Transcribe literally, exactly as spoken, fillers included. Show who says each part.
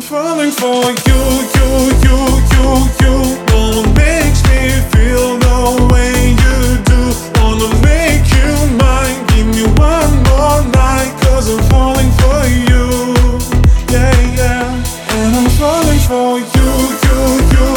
Speaker 1: falling for you, you, you, you, you. No one makes me feel the way you do. Wanna make you mine, give me one more night, cause I'm falling for you, yeah, yeah. And I'm falling for you, you, you,